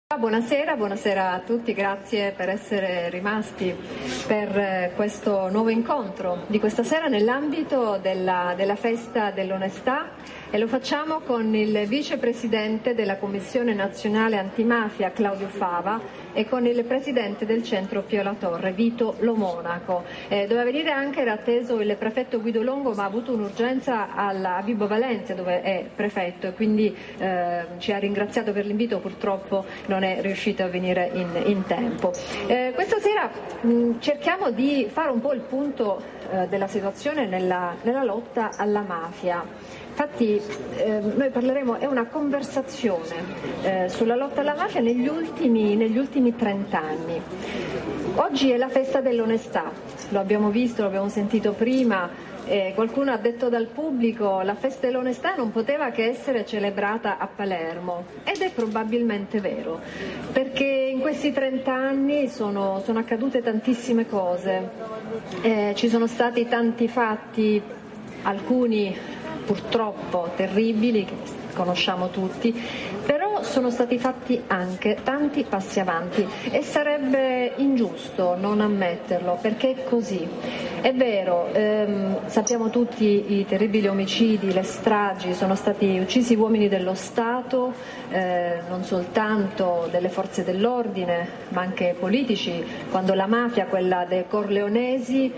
Buonasera, buonasera a tutti, grazie per essere rimasti per questo nuovo incontro di questa sera nell'ambito della festa dell'onestà, e lo facciamo con il vicepresidente della Commissione Nazionale Antimafia Claudio Fava e con il presidente del centro Pio La Torre Vito Lo Monaco. Doveva venire anche, era atteso il prefetto Guido Longo, ma ha avuto un'urgenza a Vibo Valentia, dove è prefetto, e quindi ci ha ringraziato per l'invito, purtroppo non è riuscito a venire in tempo. Questa sera cerchiamo di fare un po' il punto della situazione nella lotta alla mafia. Infatti noi parleremo, è una conversazione sulla lotta alla mafia negli ultimi 30 anni. Oggi è la festa dell'onestà, lo abbiamo visto, lo abbiamo sentito prima. Qualcuno ha detto dal pubblico la festa dell'onestà non poteva che essere celebrata a Palermo, ed è probabilmente vero, perché in questi 30 anni sono accadute tantissime cose, ci sono stati tanti fatti, alcuni purtroppo terribili, che conosciamo tutti, però sono stati fatti anche tanti passi avanti e sarebbe ingiusto non ammetterlo, perché è così. È vero, sappiamo tutti i terribili omicidi, le stragi, sono stati uccisi uomini dello Stato, non soltanto delle forze dell'ordine ma anche politici, quando la mafia, quella dei Corleonesi,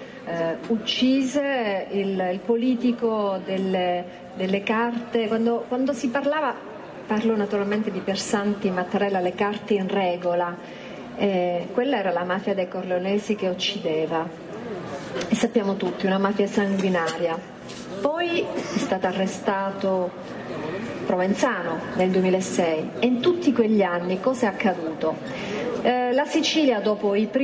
uccise il politico delle carte, quando si parlava, parlo naturalmente di Piersanti Mattarella, le carte in regola, quella era la mafia dei Corleonesi che uccideva, e sappiamo tutti, una mafia sanguinaria. Poi è stato arrestato Provenzano nel 2006, e in tutti quegli anni cosa è accaduto? La Sicilia, dopo le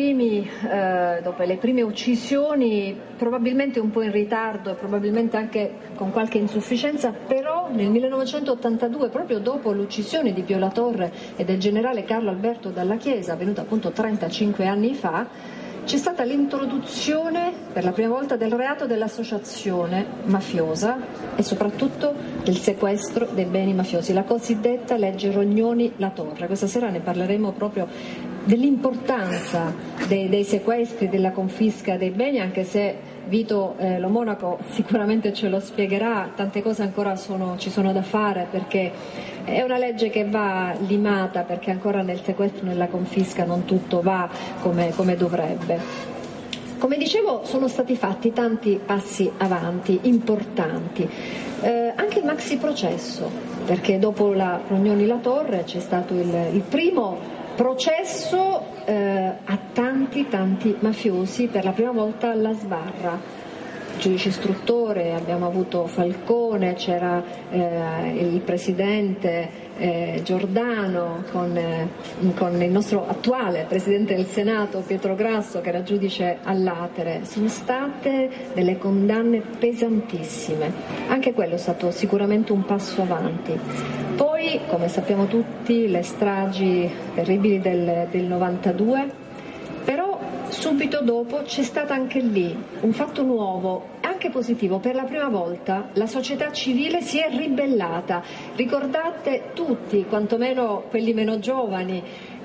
prime uccisioni, probabilmente un po' in ritardo e probabilmente anche con qualche insufficienza, però nel 1982, proprio dopo l'uccisione di Pio La Torre e del generale Carlo Alberto Dalla Chiesa, avvenuta appunto 35 anni fa, c'è stata l'introduzione per la prima volta del reato dell'associazione mafiosa e soprattutto del sequestro dei beni mafiosi, la cosiddetta legge Rognoni-La Torre. Questa sera ne parleremo proprio dell'importanza dei sequestri, della confisca dei beni, anche se Vito Lo Monaco sicuramente ce lo spiegherà, tante cose ancora ci sono da fare, perché è una legge che va limata, perché ancora nel sequestro e nella confisca non tutto va come dovrebbe. Come dicevo, sono stati fatti tanti passi avanti importanti, anche il maxi processo, perché dopo la Rognoni-La Torre c'è stato il primo processo a tanti mafiosi, per la prima volta alla sbarra, giudice istruttore, abbiamo avuto Falcone, c'era il presidente Giordano con il nostro attuale presidente del Senato Pietro Grasso, che era giudice all'Atere. Sono state delle condanne pesantissime, anche quello è stato sicuramente un passo avanti. Poi, come sappiamo tutti, le stragi terribili del 92, però subito dopo c'è stato anche lì un fatto nuovo, anche positivo. Per la prima volta la società civile si è ribellata. Ricordate tutti, quantomeno quelli meno giovani,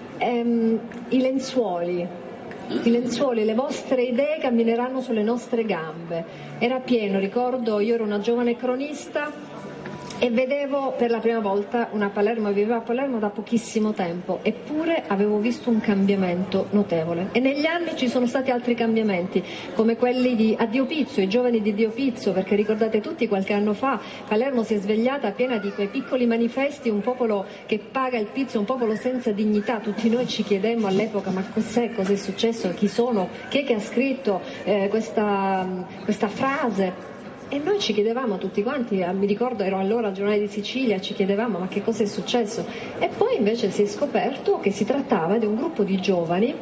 i lenzuoli, le vostre idee cammineranno sulle nostre gambe. Era pieno, ricordo, io ero una giovane cronista e vedevo per la prima volta una Palermo, viveva a Palermo da pochissimo tempo, eppure avevo visto un cambiamento notevole. E negli anni ci sono stati altri cambiamenti, come quelli di Addio Pizzo, i giovani di Addio Pizzo, perché ricordate tutti, qualche anno fa Palermo si è svegliata piena di quei piccoli manifesti, un popolo che paga il pizzo, un popolo senza dignità. Tutti noi ci chiedemmo all'epoca: ma cos'è successo, chi sono, chi è che ha scritto questa frase? E noi ci chiedevamo tutti quanti, mi ricordo ero allora al Giornale di Sicilia, ci chiedevamo ma che cosa è successo, e poi invece si è scoperto che si trattava di un gruppo di giovani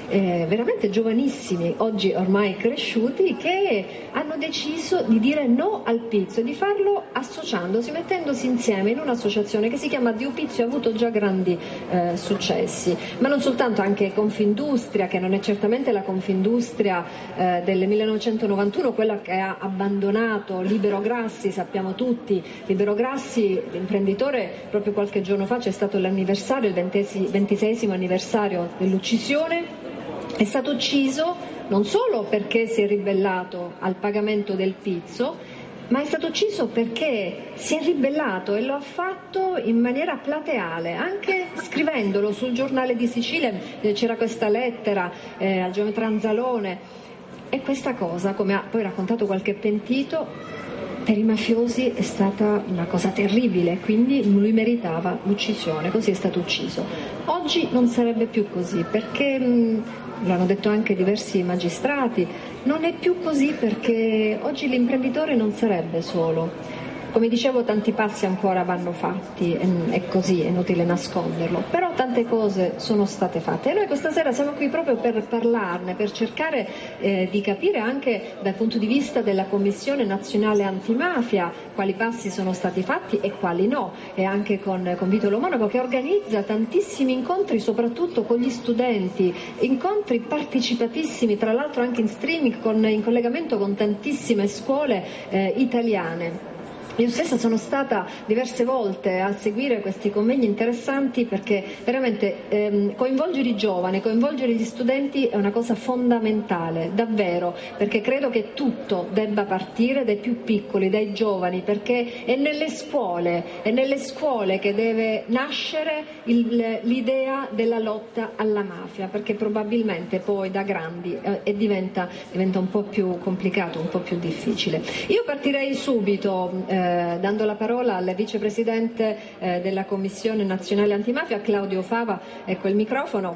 veramente giovanissimi, oggi ormai cresciuti, che hanno deciso di dire no al pizzo e di farlo associandosi, mettendosi insieme in un'associazione che si chiama Dio Pizzo e ha avuto già grandi successi, ma non soltanto, anche Confindustria, che non è certamente la Confindustria del 1991, quella che ha abbandonato Libero Grassi, sappiamo tutti. Libero Grassi, l'imprenditore, proprio qualche giorno fa c'è stato l'anniversario, il 26esimo anniversario dell'uccisione. È stato ucciso non solo perché si è ribellato al pagamento del pizzo, ma è stato ucciso perché si è ribellato e lo ha fatto in maniera plateale, anche scrivendolo sul Giornale di Sicilia. C'era questa lettera al geometra Anzalone, e questa cosa, come ha poi raccontato qualche pentito, per i mafiosi è stata una cosa terribile, quindi lui meritava l'uccisione, così è stato ucciso. Oggi non sarebbe più così, perché lo hanno detto anche diversi magistrati, non è più così, perché oggi l'imprenditore non sarebbe solo. Come dicevo, tanti passi ancora vanno fatti, è così, è inutile nasconderlo, però tante cose sono state fatte e noi questa sera siamo qui proprio per parlarne, per cercare di capire anche dal punto di vista della Commissione Nazionale Antimafia quali passi sono stati fatti e quali no, e anche con Vito Lo Monaco, che organizza tantissimi incontri, soprattutto con gli studenti, incontri partecipatissimi, tra l'altro anche in streaming, in collegamento con tantissime scuole italiane. Io stessa sono stata diverse volte a seguire questi convegni interessanti, perché veramente coinvolgere i giovani, coinvolgere gli studenti è una cosa fondamentale, davvero, perché credo che tutto debba partire dai più piccoli, dai giovani, perché è nelle scuole che deve nascere l'idea della lotta alla mafia, perché probabilmente poi da grandi diventa un po' più complicato, un po' più difficile. Io partirei subito dando la parola al vicepresidente della Commissione Nazionale Antimafia, Claudio Fava. Ecco il microfono.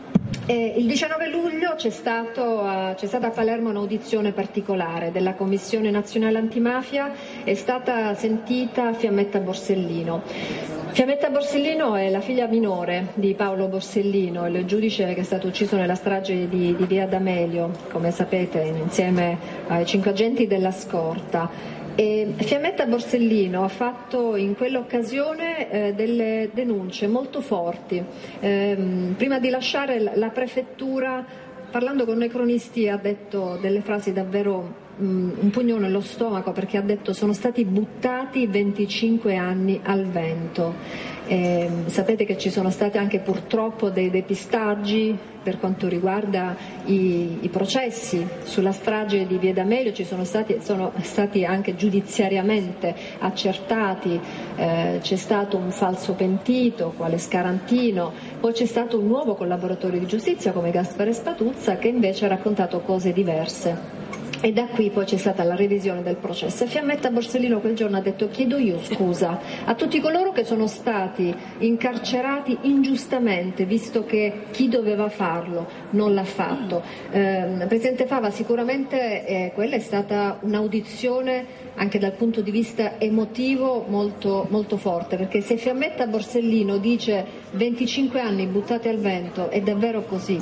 Il 19 luglio c'è stata a Palermo un'audizione particolare della Commissione Nazionale Antimafia, è stata sentita Fiammetta Borsellino. Fiammetta Borsellino è la figlia minore di Paolo Borsellino, il giudice che è stato ucciso nella strage di Via D'Amelio, come sapete, insieme ai 5 agenti della scorta. E Fiammetta Borsellino ha fatto in quell'occasione delle denunce molto forti. Prima di lasciare la prefettura, parlando con noi cronisti, ha detto delle frasi davvero un pugno nello stomaco, perché ha detto: sono stati buttati 25 anni al vento. Sapete che ci sono stati anche purtroppo dei depistaggi per quanto riguarda i processi sulla strage di Via D'Amelio, sono stati anche giudiziariamente accertati, c'è stato un falso pentito quale Scarantino, poi c'è stato un nuovo collaboratore di giustizia come Gaspare Spatuzza, che invece ha raccontato cose diverse. E da qui poi c'è stata la revisione del processo. E Fiammetta Borsellino quel giorno ha detto: chiedo io scusa a tutti coloro che sono stati incarcerati ingiustamente, visto che chi doveva farlo non l'ha fatto. Presidente Fava, sicuramente quella è stata un'audizione anche dal punto di vista emotivo molto, molto forte, perché se Fiammetta Borsellino dice 25 anni buttati al vento, è davvero così.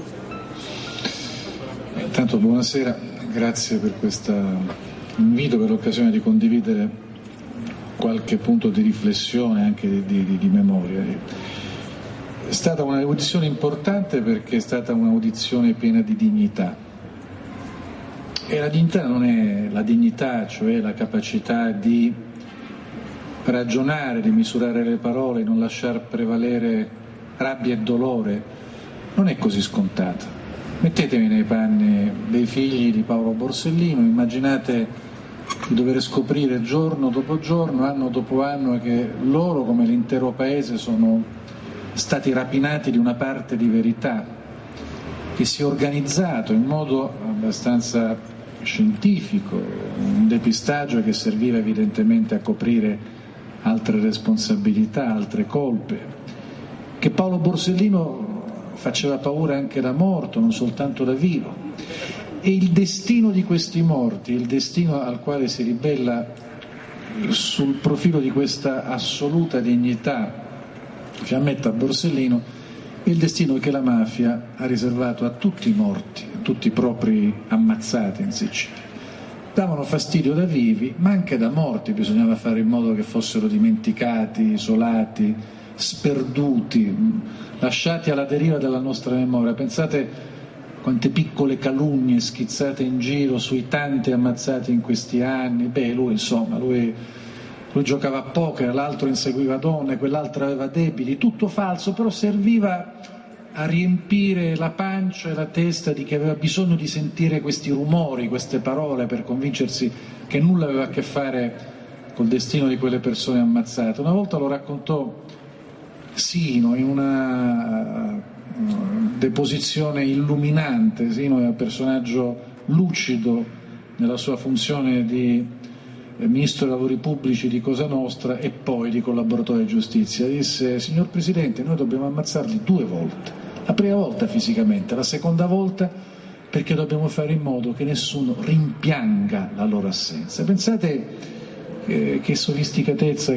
Intanto buonasera. Grazie per questo invito, per l'occasione di condividere qualche punto di riflessione, anche di memoria. È stata un'audizione importante perché è stata un'audizione piena di dignità. E la dignità non è la dignità, cioè la capacità di ragionare, di misurare le parole, non lasciar prevalere rabbia e dolore. Non è così scontata. Mettetevi nei panni dei figli di Paolo Borsellino, immaginate di dover scoprire giorno dopo giorno, anno dopo anno, che loro, come l'intero paese, sono stati rapinati di una parte di verità, che si è organizzato in modo abbastanza scientifico, un depistaggio che serviva evidentemente a coprire altre responsabilità, altre colpe, che Paolo Borsellino faceva paura anche da morto, non soltanto da vivo. E il destino di questi morti, il destino al quale si ribella sul profilo di questa assoluta dignità Fiammetta Borsellino, il destino che la mafia ha riservato a tutti i morti, a tutti i propri ammazzati in Sicilia. Davano fastidio da vivi, ma anche da morti, bisognava fare in modo che fossero dimenticati, isolati, sperduti, lasciati alla deriva della nostra memoria. Pensate quante piccole calunnie schizzate in giro sui tanti ammazzati in questi anni. Lui giocava a poker, l'altro inseguiva donne, quell'altro aveva debiti, tutto falso, però serviva a riempire la pancia e la testa di chi aveva bisogno di sentire questi rumori, queste parole, per convincersi che nulla aveva a che fare col destino di quelle persone ammazzate. Una volta lo raccontò Sino in una deposizione illuminante. Sino è un personaggio lucido nella sua funzione di Ministro dei Lavori Pubblici di Cosa Nostra e poi di collaboratore di giustizia. Disse: signor Presidente, noi dobbiamo ammazzarli 2 volte. La prima volta fisicamente, la seconda volta perché dobbiamo fare in modo che nessuno rimpianga la loro assenza. Pensate che sofisticatezza,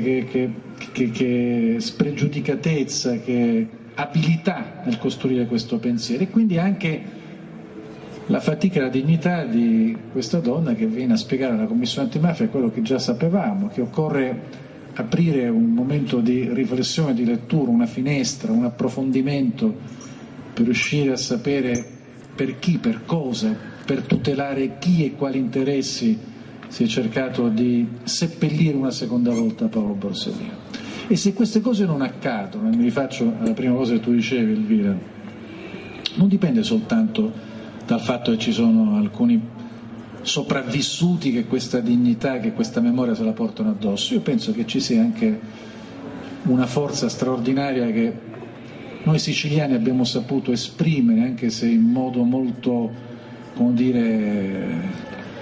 che spregiudicatezza, che abilità nel costruire questo pensiero, e quindi anche la fatica e la dignità di questa donna che viene a spiegare alla Commissione antimafia quello che già sapevamo, che occorre aprire un momento di riflessione, di lettura, una finestra, un approfondimento per riuscire a sapere per chi, per cosa, per tutelare chi e quali interessi si è cercato di seppellire una seconda volta Paolo Borsellino. E se queste cose non accadono, e mi rifaccio alla prima cosa che tu dicevi, Elvira, non dipende soltanto dal fatto che ci sono alcuni sopravvissuti che questa dignità, che questa memoria se la portano addosso. Io penso che ci sia anche una forza straordinaria che noi siciliani abbiamo saputo esprimere, anche se in modo molto, come dire,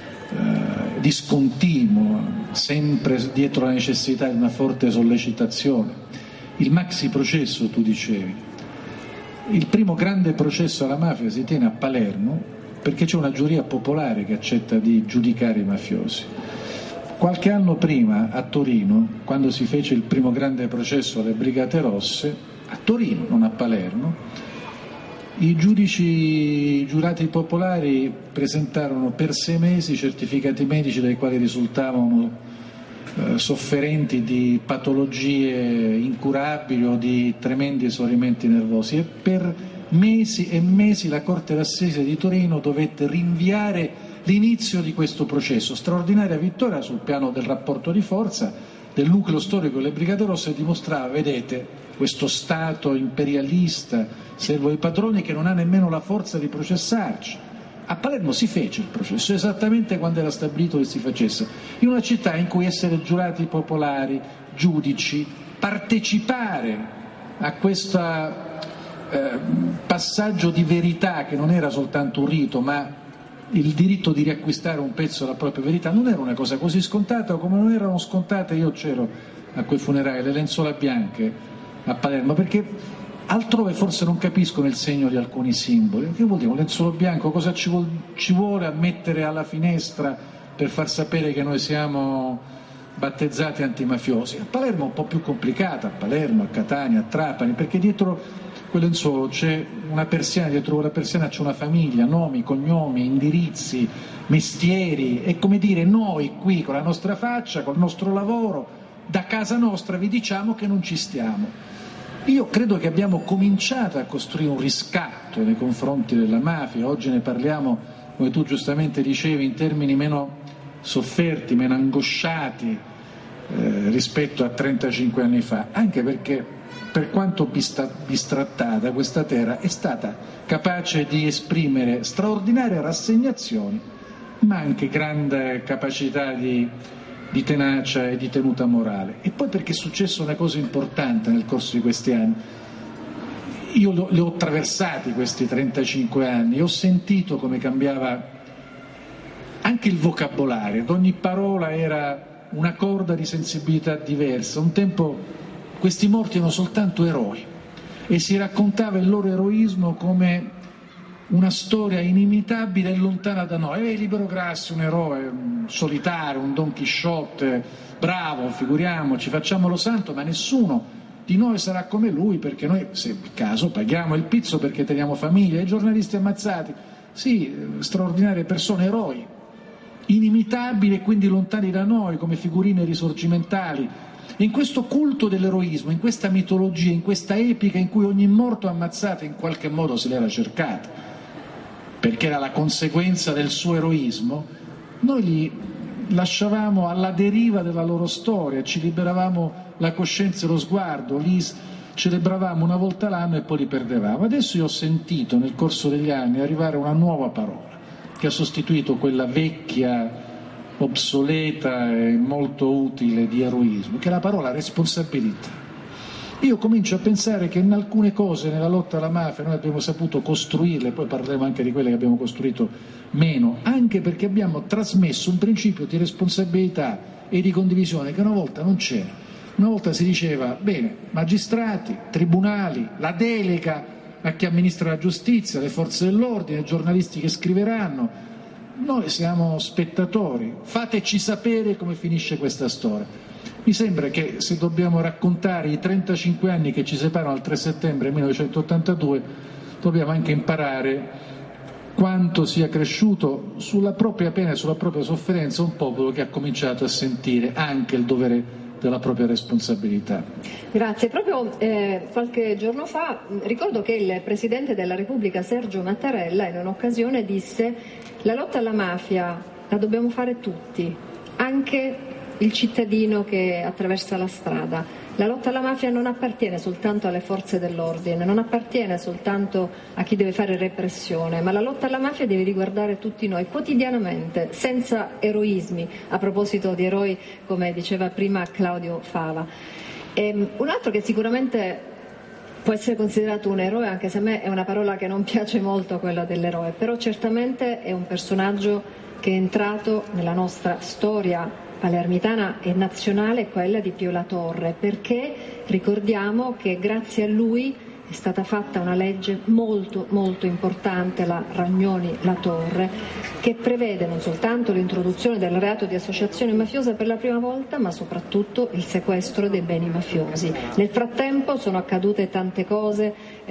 discontinuo, sempre dietro la necessità di una forte sollecitazione. Il maxi processo, tu dicevi, il primo grande processo alla mafia si tiene a Palermo perché c'è una giuria popolare che accetta di giudicare i mafiosi. Qualche anno prima a Torino, quando si fece il primo grande processo alle Brigate Rosse, a Torino, non a Palermo, i giurati popolari presentarono per 6 mesi certificati medici dai quali risultavano sofferenti di patologie incurabili o di tremendi esaurimenti nervosi, e per mesi e mesi la Corte d'Assise di Torino dovette rinviare l'inizio di questo processo. Straordinaria vittoria sul piano del rapporto di forza del nucleo storico delle Brigate Rosse, dimostrava, vedete, questo Stato imperialista, servo ai padroni, che non ha nemmeno la forza di processarci. A Palermo si fece il processo esattamente quando era stabilito che si facesse, in una città in cui essere giurati popolari, giudici, partecipare a questo passaggio di verità, che non era soltanto un rito ma il diritto di riacquistare un pezzo della propria verità, non era una cosa così scontata, come non erano scontate, io c'ero a quei funerali, le lenzuola bianche a Palermo, perché altrove forse non capiscono il segno di alcuni simboli. Che vuol dire un lenzuolo bianco? Cosa ci vuole a mettere alla finestra per far sapere che noi siamo battezzati antimafiosi? A Palermo è un po' più complicata, a Palermo, a Catania, a Trapani, perché dietro quel lenzuolo c'è una persiana, dietro quella persiana c'è una famiglia, nomi, cognomi, indirizzi, mestieri, e come dire, noi qui con la nostra faccia, col nostro lavoro, da casa nostra vi diciamo che non ci stiamo. Io credo che abbiamo cominciato a costruire un riscatto nei confronti della mafia. Oggi ne parliamo, come tu giustamente dicevi, in termini meno sofferti, meno angosciati rispetto a 35 anni fa, anche perché, per quanto bistrattata, questa terra è stata capace di esprimere straordinarie rassegnazioni, ma anche grande capacità di tenacia e di tenuta morale. E poi perché è successa una cosa importante nel corso di questi anni. Io li ho attraversati questi 35 anni, ho sentito come cambiava anche il vocabolario, ad ogni parola era una corda di sensibilità diversa. Un tempo questi morti erano soltanto eroi e si raccontava il loro eroismo come una storia inimitabile e lontana da noi. Libero Grassi, un eroe, un solitario, un Don Chisciotte, bravo, figuriamoci, facciamolo santo, ma nessuno di noi sarà come lui, perché noi, se il caso, paghiamo il pizzo perché teniamo famiglia. I giornalisti ammazzati, sì, straordinarie persone, eroi, inimitabili e quindi lontani da noi come figurine risorgimentali. In questo culto dell'eroismo, in questa mitologia, in questa epica in cui ogni morto ammazzato in qualche modo se l'era cercato, perché era la conseguenza del suo eroismo, noi li lasciavamo alla deriva della loro storia, ci liberavamo la coscienza e lo sguardo, li celebravamo una volta l'anno e poi li perdevamo. Adesso io ho sentito nel corso degli anni arrivare una nuova parola che ha sostituito quella vecchia, obsoleta e molto utile di eroismo, che è la parola responsabilità. Io comincio a pensare che in alcune cose nella lotta alla mafia noi abbiamo saputo costruirle, poi parleremo anche di quelle che abbiamo costruito meno, anche perché abbiamo trasmesso un principio di responsabilità e di condivisione che una volta non c'era. Una volta si diceva, bene, magistrati, tribunali, la delega a chi amministra la giustizia, le forze dell'ordine, i giornalisti che scriveranno, noi siamo spettatori, fateci sapere come finisce questa storia. Mi sembra che se dobbiamo raccontare i 35 anni che ci separano dal 3 settembre 1982, dobbiamo anche imparare quanto sia cresciuto sulla propria pena e sulla propria sofferenza un popolo che ha cominciato a sentire anche il dovere della propria responsabilità. Grazie. Proprio qualche giorno fa ricordo che il Presidente della Repubblica Sergio Mattarella in un'occasione disse: la lotta alla mafia la dobbiamo fare tutti, anche il cittadino che attraversa la strada. La lotta alla mafia non appartiene soltanto alle forze dell'ordine, non appartiene soltanto a chi deve fare repressione, ma la lotta alla mafia deve riguardare tutti noi quotidianamente, senza eroismi, a proposito di eroi come diceva prima Claudio Fava. Un altro che sicuramente può essere considerato un eroe, anche se a me è una parola che non piace molto, quella dell'eroe, però certamente è un personaggio che è entrato nella nostra storia palermitana e nazionale, quella di Pio La Torre, perché ricordiamo che grazie a lui è stata fatta una legge molto molto importante, la Ragnoni-La Torre, che prevede non soltanto l'introduzione del reato di associazione mafiosa per la prima volta, ma soprattutto il sequestro dei beni mafiosi. Nel frattempo sono accadute tante cose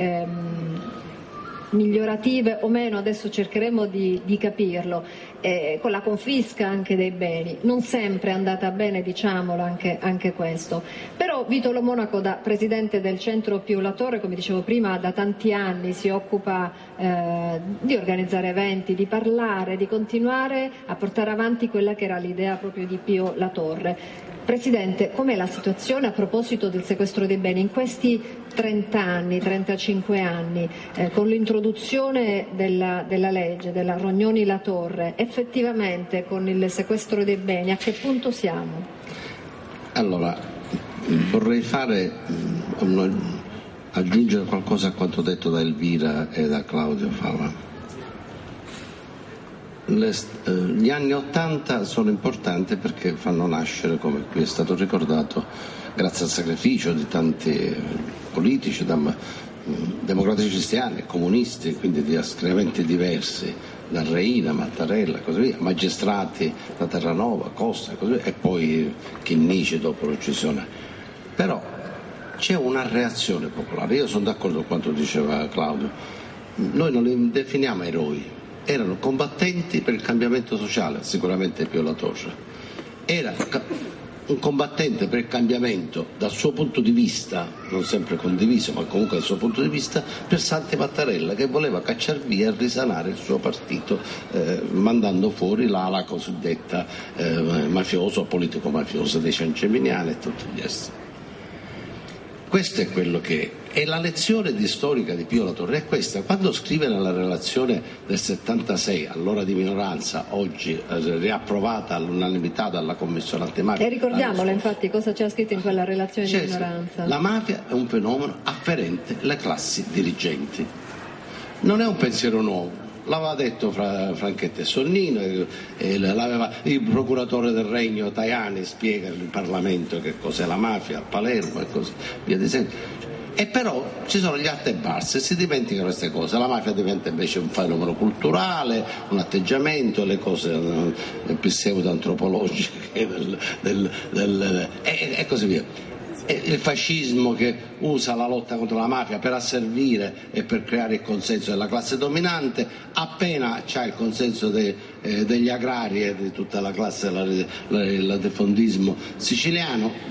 migliorative o meno, adesso cercheremo di capirlo, con la confisca anche dei beni, non sempre è andata bene, diciamolo anche questo. Però Vito Lo Monaco, da presidente del centro Pio La Torre, come dicevo prima, da tanti anni si occupa di organizzare eventi, di parlare, di continuare a portare avanti quella che era l'idea proprio di Pio La Torre. Presidente, com'è la situazione a proposito del sequestro dei beni in questi 30 anni, 35 anni, con l'introduzione della legge, della Rognoni-La Torre, effettivamente con il sequestro dei beni a che punto siamo? Allora, vorrei aggiungere qualcosa a quanto detto da Elvira e da Claudio Fava. Gli anni '80 sono importanti perché fanno nascere, come qui è stato ricordato, grazie al sacrificio di tanti politici, democratici cristiani, comunisti, quindi di schieramenti diversi, da Reina, Mattarella, così via, magistrati da Terranova, Costa, così via, e poi Chinnici dopo l'uccisione. Però c'è una reazione popolare. Io sono d'accordo con quanto diceva Claudio. Noi non li definiamo eroi. Erano combattenti per il cambiamento sociale, sicuramente Pio La Torre. Era un combattente per il cambiamento dal suo punto di vista, non sempre condiviso, ma comunque dal suo punto di vista, per Santi Mattarella, che voleva cacciar via e risanare il suo partito, mandando fuori l'ala cosiddetta mafioso, politico-mafiosa dei Cianceminiani e tutti gli altri. Questo è quello che è la lezione di storica di Pio La Torre, è questa. Quando scrive nella relazione del 76, allora di minoranza, oggi riapprovata all'unanimità dalla Commissione antimafia. E ricordiamole infatti cosa c'è scritto in quella relazione di minoranza. La mafia è un fenomeno afferente alle classi dirigenti. Non è un pensiero nuovo. L'aveva detto Franchetti e Sonnino, il procuratore del Regno Tajani spiega in Parlamento che cos'è la mafia a Palermo e così via di seguito. E però ci sono gli alti e bassi e si dimenticano queste cose. La mafia diventa invece un fenomeno culturale, un atteggiamento, le cose pseudo-antropologiche e così via. il fascismo che usa la lotta contro la mafia per asservire e per creare il consenso della classe dominante, appena c'ha il consenso degli agrari e di tutta la classe del latifondismo siciliano,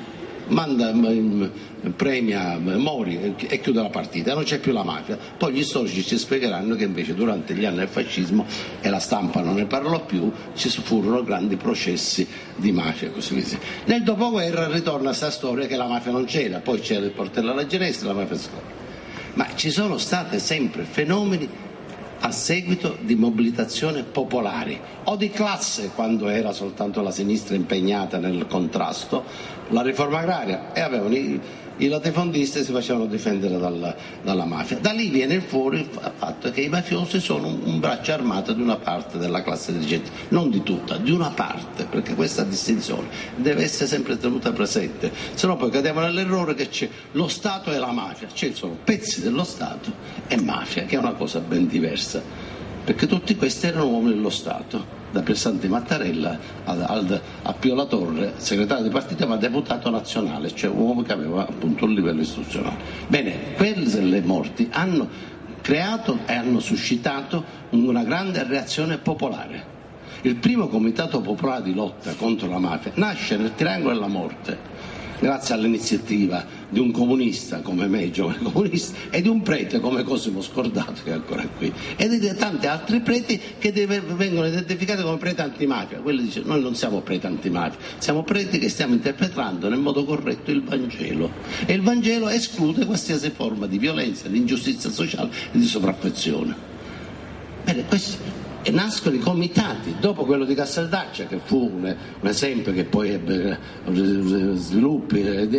premia Mori e chiude la partita, non c'è più la mafia. Poi gli storici ci spiegheranno che invece durante gli anni del fascismo, e la stampa non ne parlò più, ci furono grandi processi di mafia, così via. Nel dopoguerra ritorna questa storia che la mafia non c'era, poi c'era il portello alla Ginestra, la mafia scorre. Ma ci sono stati sempre fenomeni a seguito di mobilitazioni popolari o di classe, quando era soltanto la sinistra impegnata nel contrasto, la riforma agraria, e avevano i latifondisti si facevano difendere dalla mafia. Da lì viene fuori il fatto che i mafiosi sono un braccio armato di una parte della classe dirigente, non di tutta, di una parte, perché questa distinzione deve essere sempre tenuta presente, se no poi cadiamo nell'errore che c'è lo Stato e la mafia. Ci sono pezzi dello Stato e mafia, che è una cosa ben diversa, perché tutti questi erano uomini dello Stato, da Piersanti Mattarella a Pio La Torre, segretario di partito ma deputato nazionale, cioè un uomo che aveva appunto un livello istituzionale. Bene, quelle morti hanno creato e hanno suscitato una grande reazione popolare. Il primo comitato popolare di lotta contro la mafia nasce nel Triangolo della Morte, grazie all'iniziativa di un comunista come me, giovane comunista, e di un prete come Cosimo Scordato, che è ancora qui, e di tanti altri preti che vengono identificati come preti antimafia. Quelli dicono: noi non siamo preti antimafia, siamo preti che stiamo interpretando nel modo corretto il Vangelo, e il Vangelo esclude qualsiasi forma di violenza, di ingiustizia sociale e di sopraffazione. Bene, questo. E nascono i comitati, dopo quello di Casteldaccia, che fu un esempio che poi ebbe sviluppi,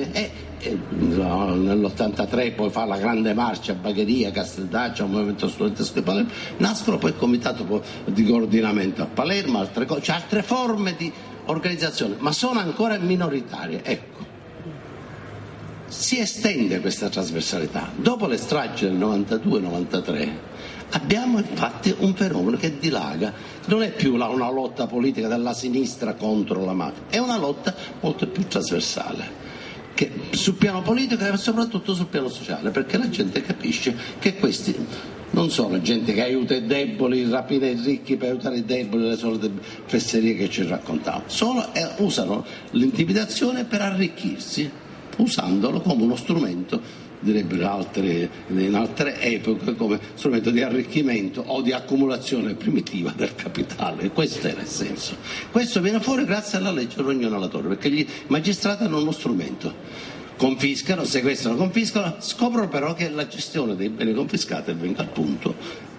nell'83 poi fa la grande marcia a Bagheria, Casteldaccia, un movimento studentesco di Palermo, nascono poi il comitato di coordinamento a Palermo, altre forme di organizzazione, ma sono ancora minoritarie. Ecco, si estende questa trasversalità. Dopo le stragi del 92-93 abbiamo infatti un fenomeno che dilaga, non è più una lotta politica della sinistra contro la mafia, è una lotta molto più trasversale, che sul piano politico e soprattutto sul piano sociale, perché la gente capisce che questi non sono gente che aiuta i deboli, rapina i ricchi per aiutare i deboli, le solite fesserie che ci raccontavano, usano l'intimidazione per arricchirsi, usandolo come uno strumento, direbbero in altre epoche, come strumento di arricchimento o di accumulazione primitiva del capitale. Questo era il senso. Questo viene fuori grazie alla legge Rognoni-La Torre, perché gli magistrati hanno uno strumento: confiscano, sequestrano, confiscano, scoprono però che la gestione dei beni confiscati avviene al punto.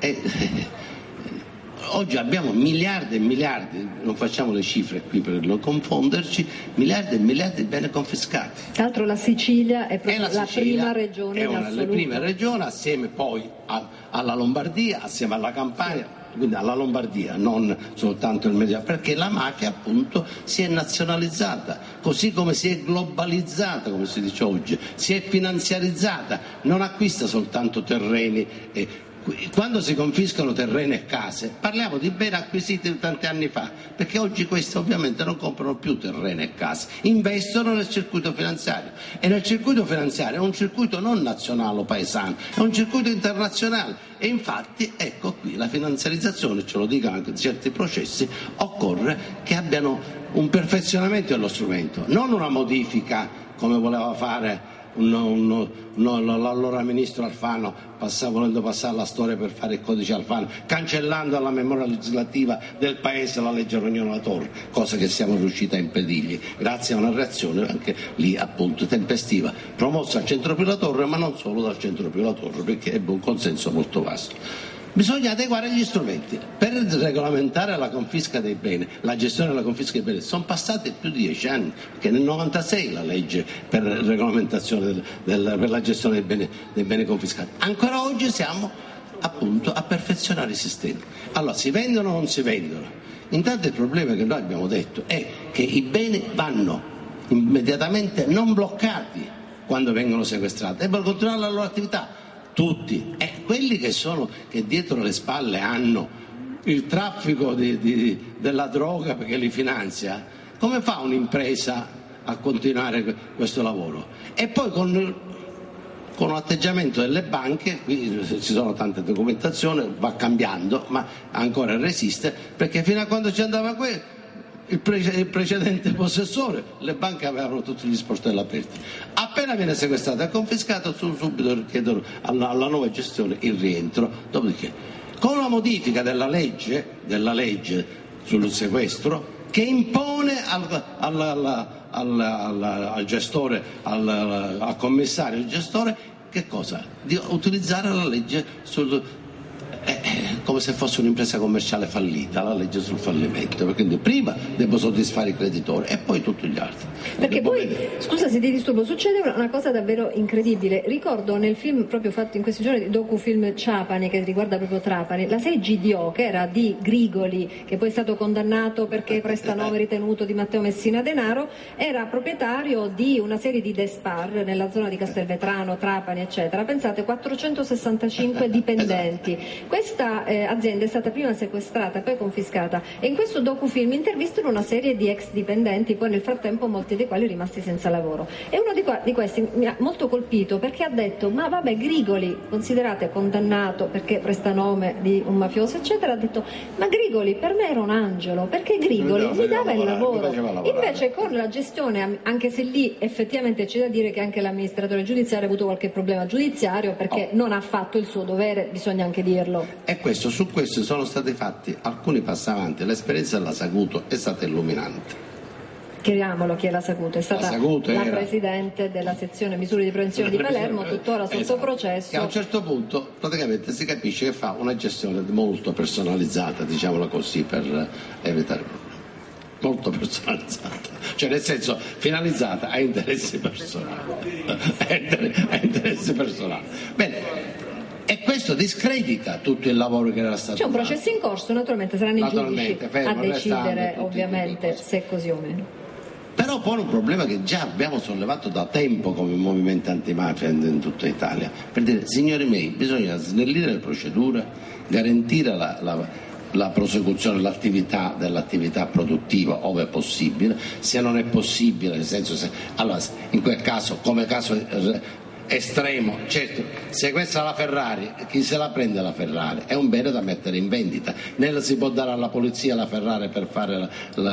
Oggi abbiamo miliardi e miliardi, non facciamo le cifre qui per non confonderci, miliardi e miliardi di beni confiscati. Tra l'altro la Sicilia è proprio la prima regione in assoluto. È una delle prime regioni, assieme poi alla Lombardia, assieme alla Campania, quindi alla Lombardia, non soltanto il Mezzogiorno, perché la mafia appunto si è nazionalizzata, così come si è globalizzata, come si dice oggi, si è finanziarizzata, non acquista soltanto terreni. Quando si confiscano terreni e case parliamo di beni acquisiti tanti anni fa, perché oggi questi ovviamente non comprano più terreni e case, investono nel circuito finanziario, e nel circuito finanziario è un circuito non nazionale o paesano, è un circuito internazionale, e infatti ecco qui la finanziarizzazione, ce lo dicono anche certi processi, occorre che abbiano un perfezionamento dello strumento, non una modifica come voleva fare l'allora ministro Alfano, volendo passare la storia per fare il codice Alfano, cancellando dalla memoria legislativa del paese la legge Rognoni-La Torre, cosa che siamo riusciti a impedirgli grazie a una reazione anche lì appunto tempestiva, promossa al Centro Pio La Torre, ma non solo dal Centro Pio La Torre, perché ebbe un consenso molto vasto. Bisogna adeguare gli strumenti per regolamentare la confisca dei beni, la gestione della confisca dei beni. Sono passati più di 10 anni, perché nel 96 la legge per regolamentazione per la gestione dei beni confiscati. Ancora oggi siamo appunto a perfezionare i sistemi. Allora, si vendono o non si vendono? Intanto il problema che noi abbiamo detto è che i beni vanno immediatamente non bloccati quando vengono sequestrati, devono continuare la loro attività. Tutti, quelli che dietro le spalle hanno il traffico della droga perché li finanzia, come fa un'impresa a continuare questo lavoro. E poi con l'atteggiamento delle banche, qui ci sono tante documentazioni, va cambiando, ma ancora resiste, perché fino a quando ci andava qui il precedente possessore, le banche avevano tutti gli sportelli aperti. Appena viene sequestrato e confiscato, subito chiedono alla nuova gestione il rientro. Dopodiché, con la modifica della legge sul sequestro, che impone al gestore, al commissario, il gestore, che cosa? Di utilizzare la legge come se fosse un'impresa commerciale fallita, la legge sul fallimento, perché prima devo soddisfare i creditori e poi tutti gli altri. Perché poi, scusa se ti disturbo, succede una cosa davvero incredibile. Ricordo nel film proprio fatto in questi giorni, docufilm Ciapani, che riguarda proprio Trapani, la serie GDO, che era di Grigoli, che poi è stato condannato perché prestanome ritenuto di Matteo Messina Denaro, era proprietario di una serie di Despar nella zona di Castelvetrano, Trapani, eccetera. Pensate, 465 dipendenti. Questa azienda è stata prima sequestrata, poi confiscata, e in questo docufilm intervistano una serie di ex dipendenti, poi nel frattempo molti dei quali rimasti senza lavoro. E uno di questi mi ha molto colpito, perché ha detto: ma vabbè, Grigoli, considerate condannato perché prestanome di un mafioso eccetera, ha detto: ma Grigoli per me era un angelo, perché Grigoli mi dava il lavoro. Invece con la gestione, anche se lì effettivamente c'è da dire che anche l'amministratore giudiziario ha avuto qualche problema giudiziario, perché non ha fatto il suo dovere, bisogna anche dirlo. E su questo sono stati fatti alcuni passi avanti. L'esperienza della Saguto è stata illuminante. Chiariamolo chi è la Saguto, è stata la presidente della sezione misure di prevenzione di Palermo, tuttora sotto processo. Che a un certo punto praticamente si capisce che fa una gestione molto personalizzata, diciamola così, per evitare problemi. Molto personalizzata, cioè nel senso finalizzata a interessi personali. Bene. E questo discredita tutto il lavoro che era stato fatto. C'è un processo in corso, naturalmente saranno i giudici a decidere ovviamente se è così o meno. Però pone un problema che già abbiamo sollevato da tempo come movimento antimafia in tutta Italia, per dire: signori miei, bisogna snellire le procedure, garantire la prosecuzione dell'attività produttiva ove è possibile. Se non è possibile, nel senso, allora in quel caso, come caso estremo, certo, sequestra la Ferrari, chi se la prende la Ferrari? È un bene da mettere in vendita, né la si può dare alla polizia la Ferrari per fare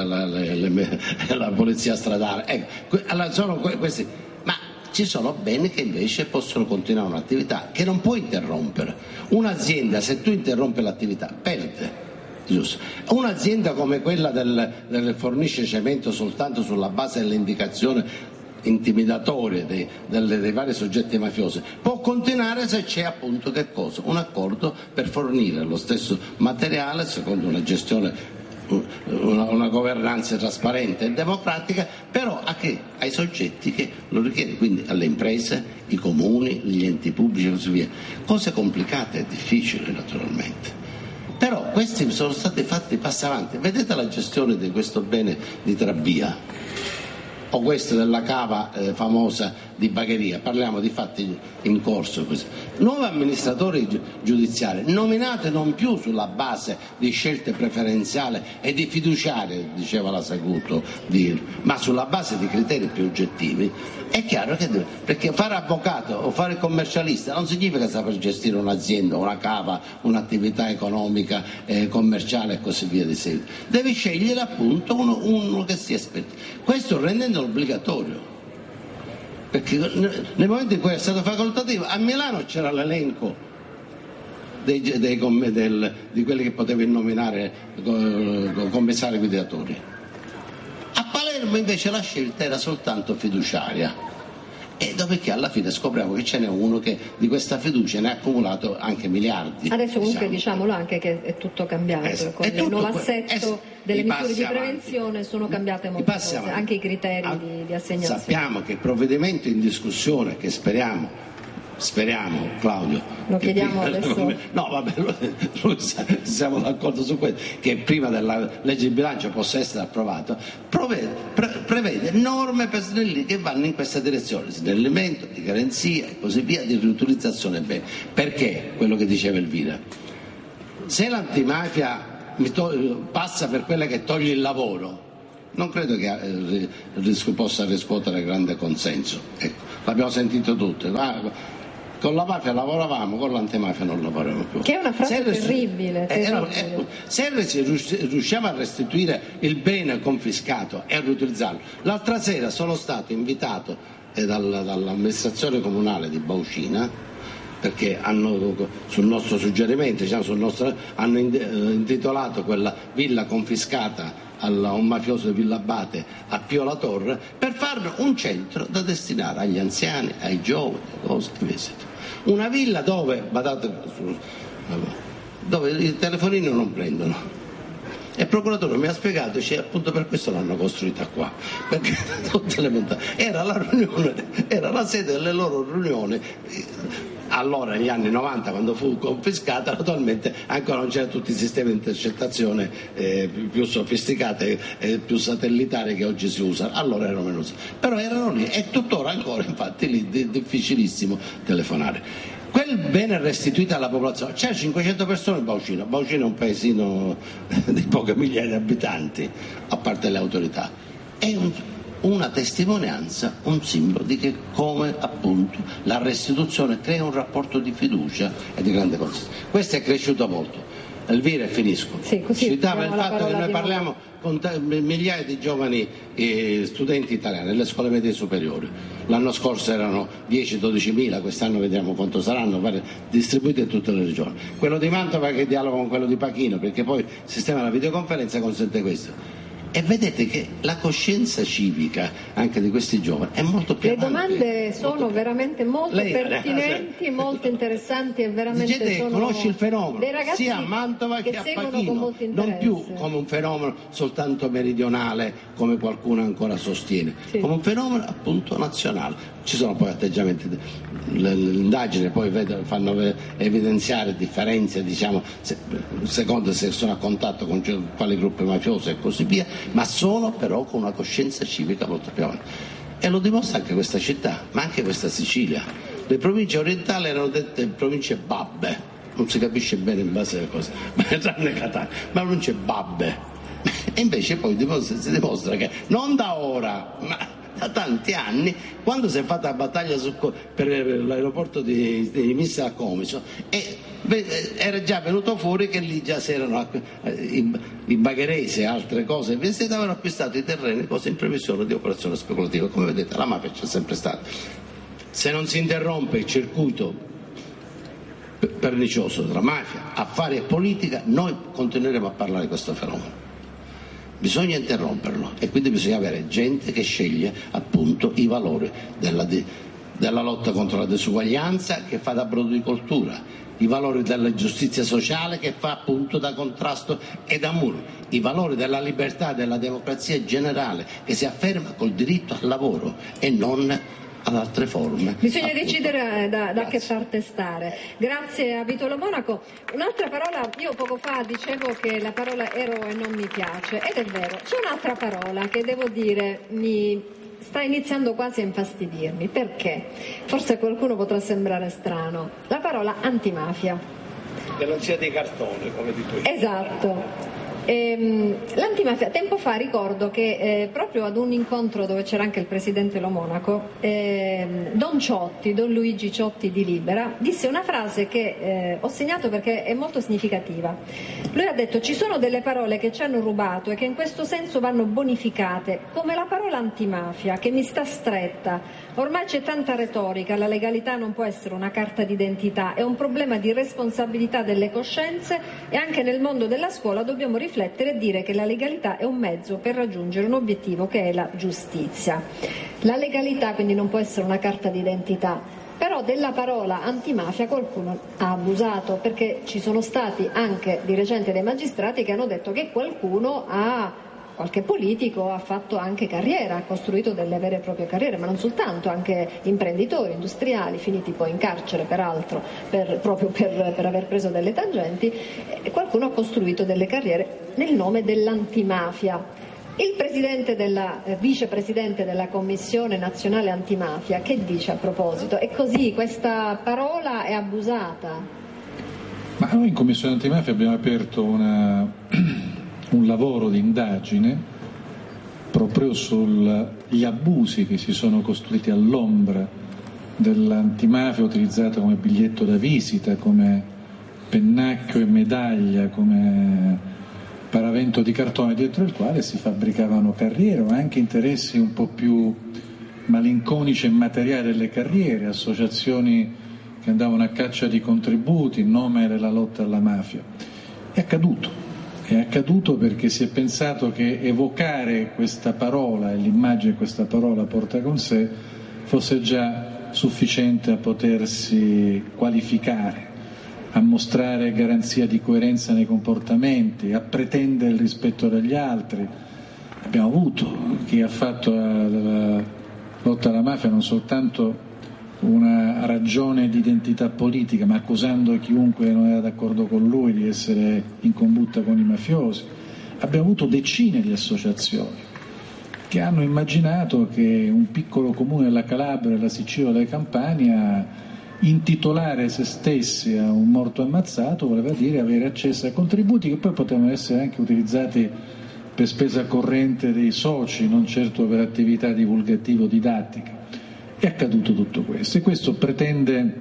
la polizia stradale. Ecco, allora sono questi, ma ci sono beni che invece possono continuare un'attività che non puoi interrompere. Un'azienda, se tu interrompi l'attività, perde. Giusto. Un'azienda come quella del fornisce cemento soltanto sulla base dell'indicazione intimidatorie dei vari soggetti mafiosi può continuare se c'è appunto che cosa? Un accordo per fornire lo stesso materiale secondo una gestione, una governanza trasparente e democratica, però ai soggetti che lo richiedono, quindi alle imprese, i comuni, gli enti pubblici e così via. Cose complicate e difficili naturalmente. Però questi sono stati fatti passi avanti. Vedete la gestione di questo bene di Trabia, o questo della cava famosa di Bagheria, parliamo di fatti in corso. Nuovi amministratori giudiziari nominati non più sulla base di scelte preferenziali e di fiduciarie, diceva la Saguto, ma sulla base di criteri più oggettivi. È chiaro che perché fare avvocato o fare commercialista non significa saper gestire un'azienda, una cava, un'attività economica, commerciale e così via di seguito. Devi scegliere appunto uno che sia esperto. Questo rendendo obbligatorio. Perché nel momento in cui è stato facoltativo, a Milano c'era l'elenco di quelli che potevi nominare commissari guidatori. A Palermo invece la scelta era soltanto fiduciaria, e dopodiché alla fine scopriamo che ce n'è uno che di questa fiducia ne ha accumulato anche miliardi. Adesso comunque diciamolo anche che è tutto cambiato, con il nuovo assetto delle misure di prevenzione sono cambiate molte cose, anche i criteri di assegnazione. Sappiamo che il provvedimento in discussione, che speriamo Claudio, lo chiediamo adesso. No, vabbè, siamo d'accordo su questo, che prima della legge di bilancio possa essere approvato, prevede norme per snellire che vanno in questa direzione: snellimento, di garanzia e così via, di riutilizzazione bene. Perché quello che diceva Elvira, se l'antimafia passa per quella che toglie il lavoro, non credo che possa riscuotere grande consenso. Ecco, l'abbiamo sentito tutte. Con la mafia lavoravamo, con l'antimafia non lavoriamo più. Che è una frase terribile. Se riusciamo a restituire il bene confiscato e a riutilizzarlo. L'altra sera sono stato invitato dall'amministrazione comunale di Baucina, perché sul nostro suggerimento, hanno intitolato quella villa confiscata a un mafioso di Villabate a Pio La Torre, per farne un centro da destinare agli anziani, ai giovani, cose che visitano. Una villa dove i telefonini non prendono. E il procuratore mi ha spiegato, appunto per questo l'hanno costruita qua, perché tutte le montagne era la sede delle loro riunioni. Allora, negli anni 90, quando fu confiscata, naturalmente ancora non c'erano tutti i sistemi di intercettazione più sofisticati e più satellitari che oggi si usano. Allora erano meno usati, però erano lì, e tuttora ancora, infatti lì è difficilissimo telefonare. Quel bene restituito alla popolazione, c'erano 500 persone in Baucina. Baucina è un paesino di poche migliaia di abitanti, a parte le autorità. È una testimonianza, un simbolo di che come appunto la restituzione crea un rapporto di fiducia e di grande consistenza. Questo è cresciuto molto. Elvira, e finisco, citava il fatto che noi parliamo con migliaia di giovani studenti italiani nelle scuole medie superiori. L'anno scorso erano 10-12 mila, quest'anno vediamo quanto saranno, distribuiti in tutte le regioni. Quello di Mantova che dialoga con quello di Pachino, perché poi il sistema della videoconferenza consente questo. E vedete che la coscienza civica anche di questi giovani è molto più avanti. Le domande sono veramente molto pertinenti, molto interessanti e veramente sono conosci il fenomeno sia a Mantova che a Pachino, non più come un fenomeno soltanto meridionale come qualcuno ancora sostiene, come un fenomeno appunto nazionale. Ci sono poi atteggiamenti, l'indagine poi fanno evidenziare differenze, secondo se sono a contatto con quali gruppi mafiosi e così via, ma sono però con una coscienza civica molto più avanti. E lo dimostra anche questa città, ma anche questa Sicilia. Le province orientali erano dette province babbe, non si capisce bene in base alle cose, tranne Catania, ma non c'è babbe. E invece poi si dimostra che non da ora, ma da tanti anni, quando si è fatta la battaglia per l'aeroporto di Missa a Comiso, era già venuto fuori che lì già si erano i bagheresi e altre cose investite, avevano acquistato i terreni, cose in previsione di operazione speculativa. Come vedete, la mafia c'è sempre stata. Se non si interrompe il circuito pernicioso tra mafia, affari e politica, noi continueremo a parlare di questo fenomeno. Bisogna interromperlo, e quindi bisogna avere gente che sceglie appunto i valori della lotta contro la disuguaglianza, che fa da brodo di coltura, i valori della giustizia sociale, che fa appunto da contrasto e da muro, i valori della libertà e della democrazia generale, che si afferma col diritto al lavoro e non ad altre forme. Bisogna decidere da che parte stare. Grazie a Vito Lo Monaco. Un'altra parola, io poco fa dicevo che la parola eroe non mi piace, ed è vero, c'è un'altra parola che devo dire mi sta iniziando quasi a infastidirmi. Perché? Forse a qualcuno potrà sembrare strano. La parola antimafia. Che non sia di cartone, come dico io. Esatto. L'antimafia, tempo fa ricordo che proprio ad un incontro dove c'era anche il presidente Lo Monaco, Don Luigi Ciotti di Libera disse una frase che ho segnato perché è molto significativa. Lui ha detto: ci sono delle parole che ci hanno rubato e che in questo senso vanno bonificate, come la parola antimafia, che mi sta stretta. Ormai c'è tanta retorica, la legalità non può essere una carta d'identità, è un problema di responsabilità delle coscienze, e anche nel mondo della scuola dobbiamo riflettere e dire che la legalità è un mezzo per raggiungere un obiettivo che è la giustizia. La legalità quindi non può essere una carta d'identità, però della parola antimafia qualcuno ha abusato, perché ci sono stati anche di recente dei magistrati che hanno detto che qualche politico ha fatto anche carriera, ha costruito delle vere e proprie carriere, ma non soltanto, anche imprenditori, industriali, finiti poi in carcere peraltro proprio per aver preso delle tangenti, e qualcuno ha costruito delle carriere nel nome dell'antimafia. Il vicepresidente della Commissione Nazionale Antimafia che dice a proposito? È così, questa parola è abusata? Ma noi in Commissione Antimafia abbiamo aperto un lavoro di indagine proprio sugli abusi che si sono costruiti all'ombra dell'antimafia utilizzata come biglietto da visita, come pennacchio e medaglia, come paravento di cartone dietro il quale si fabbricavano carriere, ma anche interessi un po' più malinconici e materiali delle carriere, associazioni che andavano a caccia di contributi in nome della lotta alla mafia. È accaduto perché si è pensato che evocare questa parola e l'immagine che questa parola porta con sé fosse già sufficiente a potersi qualificare, a mostrare garanzia di coerenza nei comportamenti, a pretendere il rispetto dagli altri. Abbiamo avuto chi ha fatto della lotta alla mafia non soltanto una ragione di identità politica, ma accusando chiunque non era d'accordo con lui di essere in combutta con i mafiosi. Abbiamo avuto decine di associazioni che hanno immaginato che un piccolo comune della Calabria, della Sicilia o della Campania intitolare se stessi a un morto ammazzato voleva dire avere accesso ai contributi che poi potevano essere anche utilizzati per spesa corrente dei soci, non certo per attività divulgative o didattiche. È accaduto tutto questo, e questo pretende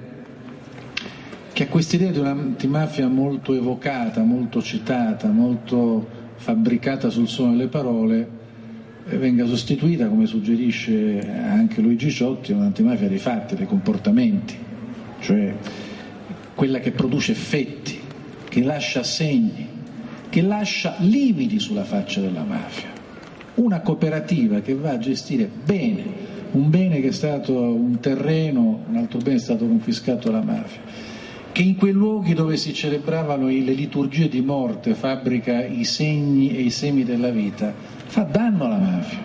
che a quest'idea di un'antimafia molto evocata, molto citata, molto fabbricata sul suono delle parole venga sostituita, come suggerisce anche Luigi Ciotti, un'antimafia dei fatti, dei comportamenti, cioè quella che produce effetti, che lascia segni, che lascia lividi sulla faccia della mafia. Una cooperativa che va a gestire bene un bene che è stato un terreno, un altro bene è stato confiscato alla mafia, che in quei luoghi dove si celebravano le liturgie di morte fabbrica i segni e i semi della vita, fa danno alla mafia.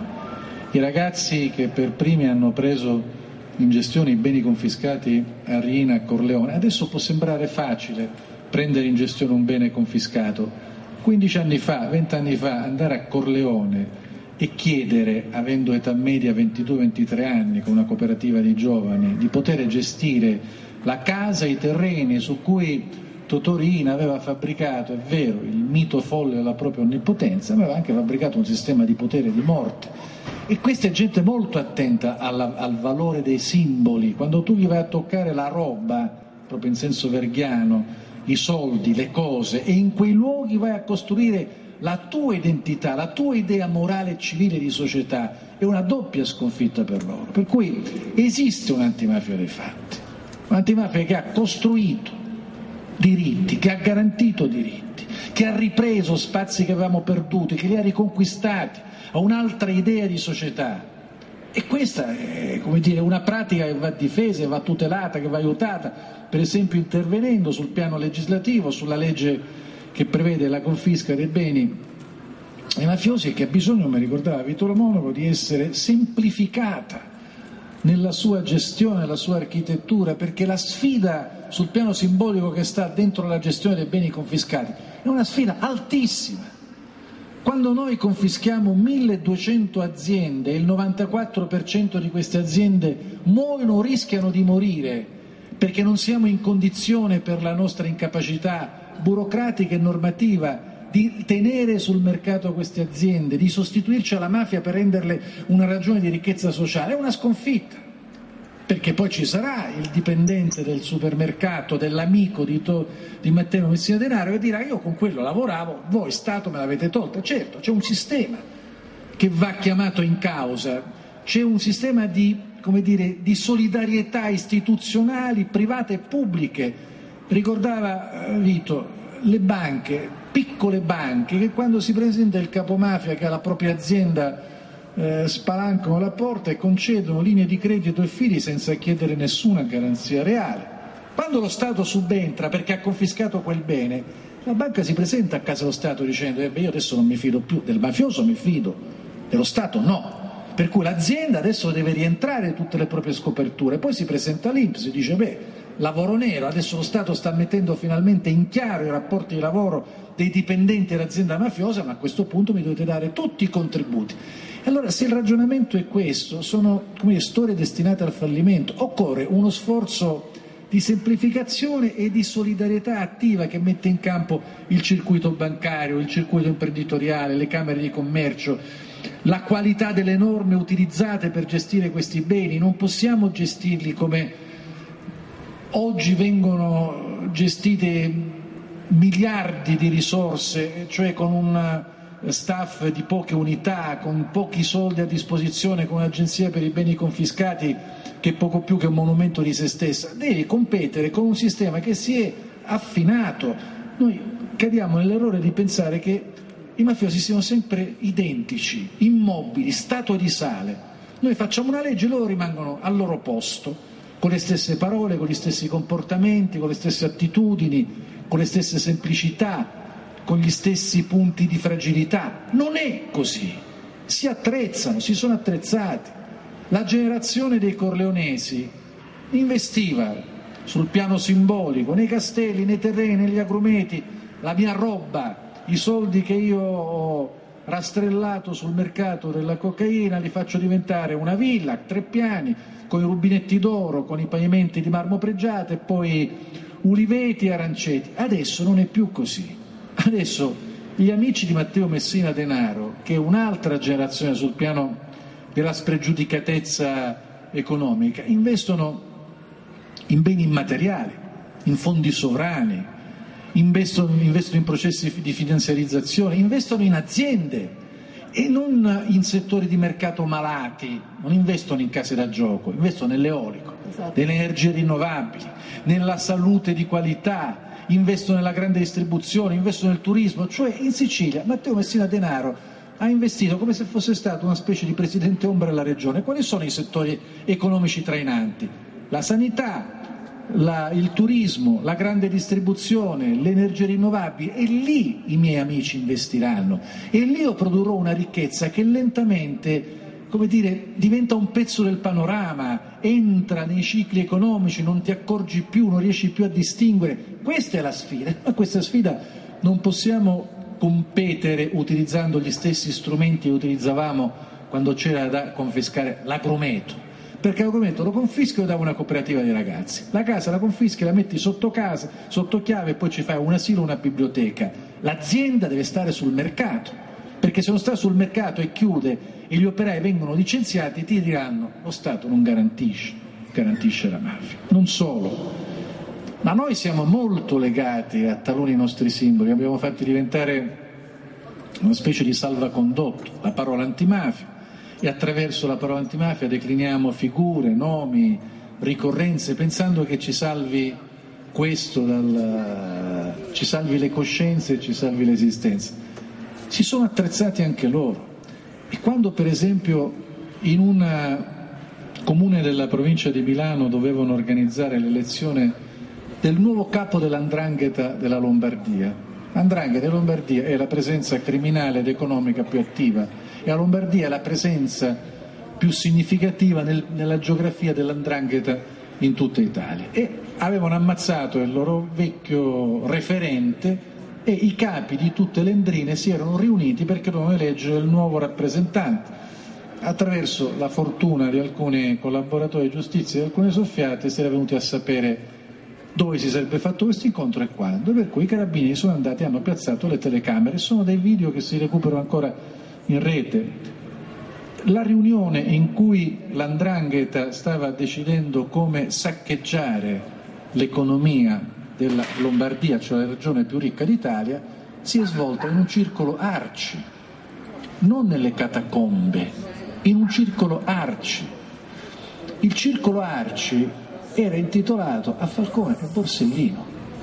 I ragazzi che per primi hanno preso in gestione i beni confiscati a Riina, a Corleone, adesso può sembrare facile prendere in gestione un bene confiscato. 15 anni fa, 20 anni fa, andare a Corleone e chiedere, avendo età media 22-23 anni, con una cooperativa di giovani, di poter gestire la casa e i terreni su cui Totò Riina aveva fabbricato, è vero, il mito folle della propria onnipotenza, ma aveva anche fabbricato un sistema di potere e di morte. E questa è gente molto attenta al valore dei simboli. Quando tu gli vai a toccare la roba, proprio in senso verghiano, i soldi, le cose, e in quei luoghi vai a costruire la tua identità, la tua idea morale e civile di società, è una doppia sconfitta per loro. Per cui esiste un'antimafia dei fatti, un'antimafia che ha costruito diritti, che ha garantito diritti, che ha ripreso spazi che avevamo perduti, che li ha riconquistati a un'altra idea di società. E questa è, come dire, una pratica che va difesa, che va tutelata, che va aiutata, per esempio intervenendo sul piano legislativo, sulla legge che prevede la confisca dei beni ai mafiosi, e che ha bisogno, come ricordava Vittorio Monaco, di essere semplificata nella sua gestione, nella sua architettura, perché la sfida sul piano simbolico che sta dentro la gestione dei beni confiscati è una sfida altissima. Quando noi confischiamo 1200 aziende e il 94% di queste aziende muoiono o rischiano di morire perché non siamo in condizione, per la nostra incapacità burocratica e normativa, di tenere sul mercato queste aziende, di sostituirci alla mafia per renderle una ragione di ricchezza sociale, è una sconfitta, perché poi ci sarà il dipendente del supermercato, dell'amico di Matteo Messina Denaro, che dirà: io con quello lavoravo, voi Stato me l'avete tolta. Certo, c'è un sistema che va chiamato in causa, c'è un sistema di solidarietà istituzionali, private e pubbliche. Ricordava Vito, le banche, piccole banche, che quando si presenta il capomafia che ha la propria azienda spalancano la porta e concedono linee di credito e fidi senza chiedere nessuna garanzia reale. Quando lo Stato subentra perché ha confiscato quel bene, la banca si presenta a casa dello Stato dicendo: io adesso non mi fido più del mafioso, mi fido, dello Stato no. Per cui l'azienda adesso deve rientrare tutte le proprie scoperture. Poi si presenta l'INPS e dice: lavoro nero, adesso lo Stato sta mettendo finalmente in chiaro i rapporti di lavoro dei dipendenti dell'azienda mafiosa, ma a questo punto mi dovete dare tutti i contributi. Allora, se il ragionamento è questo, sono storie destinate al fallimento. Occorre uno sforzo di semplificazione e di solidarietà attiva che mette in campo il circuito bancario, il circuito imprenditoriale, le camere di commercio, la qualità delle norme utilizzate per gestire questi beni. Non possiamo gestirli come oggi vengono gestite miliardi di risorse, cioè con un staff di poche unità, con pochi soldi a disposizione, con un'agenzia per i beni confiscati che è poco più che un monumento di se stessa. Devi competere con un sistema che si è affinato. Noi cadiamo nell'errore di pensare che i mafiosi siano sempre identici, immobili, statue di sale. Noi facciamo una legge e loro rimangono al loro posto, con le stesse parole, con gli stessi comportamenti, con le stesse attitudini, con le stesse semplicità, con gli stessi punti di fragilità. Non è così. Si attrezzano, si sono attrezzati. La generazione dei Corleonesi investiva sul piano simbolico, nei castelli, nei terreni, negli agrumeti, la mia roba, i soldi che io ho rastrellato sul mercato della cocaina li faccio diventare una villa a 3 piani, con i rubinetti d'oro, con i pavimenti di marmo pregiato e poi uliveti e aranceti. Adesso non è più così. Adesso gli amici di Matteo Messina Denaro, che è un'altra generazione sul piano della spregiudicatezza economica, investono in beni immateriali, in fondi sovrani, investono in processi di finanziarizzazione, investono in aziende e non in settori di mercato malati, non investono in case da gioco, investono nell'eolico, nelle energie rinnovabili, nella salute di qualità, investono nella grande distribuzione, investono nel turismo. Cioè in Sicilia Matteo Messina Denaro ha investito come se fosse stato una specie di presidente ombra della regione. Quali sono i settori economici trainanti? La sanità, il turismo, la grande distribuzione, le energie rinnovabili, e lì i miei amici investiranno e lì io produrrò una ricchezza che lentamente, come dire, diventa un pezzo del panorama, entra nei cicli economici, non ti accorgi più, non riesci più a distinguere. Questa è la sfida. A questa sfida non possiamo competere utilizzando gli stessi strumenti che utilizzavamo quando c'era da confiscare l'agrumeto, perché l'agrumeto lo confischi e lo dà una cooperativa di ragazzi, la casa la confischi, la metti sotto casa, sotto chiave e poi ci fai un asilo, una biblioteca. L'azienda deve stare sul mercato, perché se non sta sul mercato e chiude e gli operai vengono licenziati, ti diranno: lo Stato non garantisce la mafia. Non solo, ma noi siamo molto legati a taluni nostri simboli, abbiamo fatto diventare una specie di salvacondotto la parola antimafia, e attraverso la parola antimafia decliniamo figure, nomi, ricorrenze, pensando che ci salvi questo, ci salvi le coscienze e ci salvi l'esistenza. Si sono attrezzati anche loro, e quando per esempio in un comune della provincia di Milano dovevano organizzare l'elezione del nuovo capo dell''ndrangheta della Lombardia. L'Ndrangheta in Lombardia è la presenza criminale ed economica più attiva, e la Lombardia è la presenza più significativa nella geografia dell''ndrangheta in tutta Italia. E avevano ammazzato il loro vecchio referente e i capi di tutte le ndrine si erano riuniti perché dovevano eleggere il nuovo rappresentante. Attraverso la fortuna di alcuni collaboratori di giustizia e di alcune soffiate si era venuti a sapere dove si sarebbe fatto questo incontro e quando, per cui i carabinieri sono andati e hanno piazzato le telecamere. Sono dei video che si recuperano ancora in rete. La riunione in cui l''ndrangheta stava decidendo come saccheggiare l'economia della Lombardia, cioè la regione più ricca d'Italia, si è svolta in un circolo Arci, non nelle catacombe, in un circolo Arci. Il circolo Arci era intitolato a Falcone e Borsellino,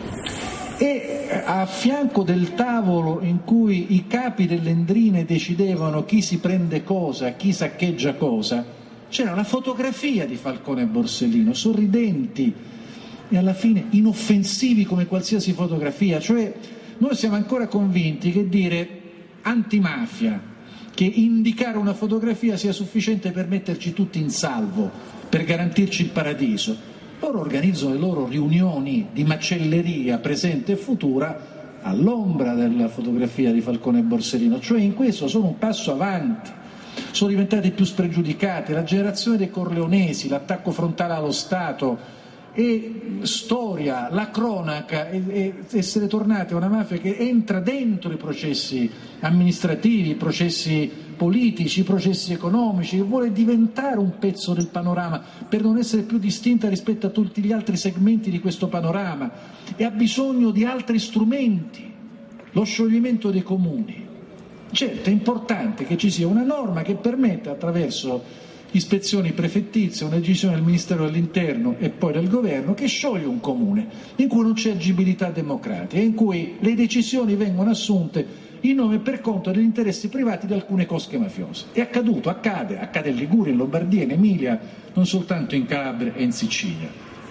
e a fianco del tavolo in cui i capi delle ndrine decidevano chi si prende cosa, chi saccheggia cosa, c'era la fotografia di Falcone e Borsellino, sorridenti e alla fine inoffensivi come qualsiasi fotografia. Cioè noi siamo ancora convinti che dire antimafia, che indicare una fotografia sia sufficiente per metterci tutti in salvo, per garantirci il paradiso. Loro organizzano le loro riunioni di macelleria presente e futura all'ombra della fotografia di Falcone e Borsellino, cioè in questo sono un passo avanti, sono diventati più spregiudicati. La generazione dei Corleonesi, l'attacco frontale allo Stato e storia, la cronaca, e essere tornati a una mafia che entra dentro i processi amministrativi, i processi politici, i processi economici, che vuole diventare un pezzo del panorama per non essere più distinta rispetto a tutti gli altri segmenti di questo panorama, e ha bisogno di altri strumenti, lo scioglimento dei comuni. Certo, è importante che ci sia una norma che permetta, attraverso ispezioni prefettizie, una decisione del Ministero dell'Interno e poi del Governo, che scioglie un comune in cui non c'è agibilità democratica, in cui le decisioni vengono assunte in nome e per conto degli interessi privati di alcune cosche mafiose. È accaduto, accade in Liguria, in Lombardia, in Emilia, non soltanto in Calabria e in Sicilia.